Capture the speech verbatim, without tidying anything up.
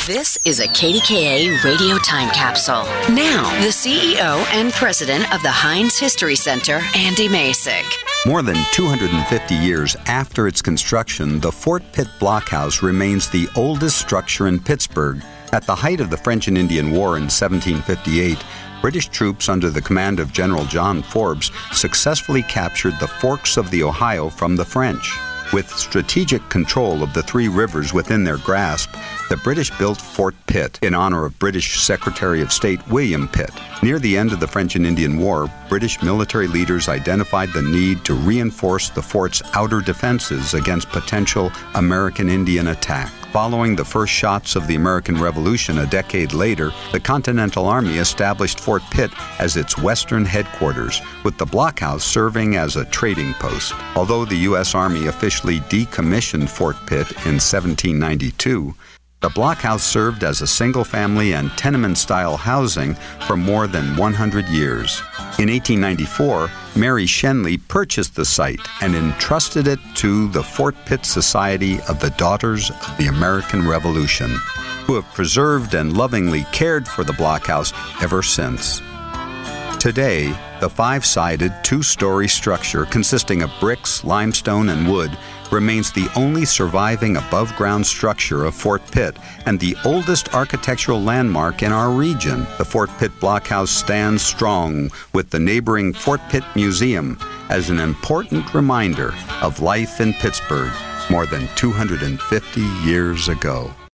This is a K D K A radio time capsule. Now, the C E O and president of the Heinz History Center, Andy Masich. More than two hundred fifty years after its construction, the Fort Pitt Blockhouse remains the oldest structure in Pittsburgh. At the height of the French and Indian War in seventeen fifty-eight, British troops under the command of General John Forbes successfully captured the Forks of the Ohio from the French. With strategic control of the three rivers within their grasp, the British built Fort Pitt in honor of British Secretary of State William Pitt. Near the end of the French and Indian War, British military leaders identified the need to reinforce the fort's outer defenses against potential American Indian attack. Following the first shots of the American Revolution a decade later, the Continental Army established Fort Pitt as its western headquarters, with the blockhouse serving as a trading post. Although the U S Army officially decommissioned Fort Pitt in seventeen ninety-two, the blockhouse served as a single-family and tenement-style housing for more than one hundred years. In eighteen ninety-four, Mary Shenley purchased the site and entrusted it to the Fort Pitt Society of the Daughters of the American Revolution, who have preserved and lovingly cared for the blockhouse ever since. Today, the five-sided, two-story structure consisting of bricks, limestone, and wood remains the only surviving above-ground structure of Fort Pitt and the oldest architectural landmark in our region. The Fort Pitt Blockhouse stands strong with the neighboring Fort Pitt Museum as an important reminder of life in Pittsburgh more than two hundred fifty years ago.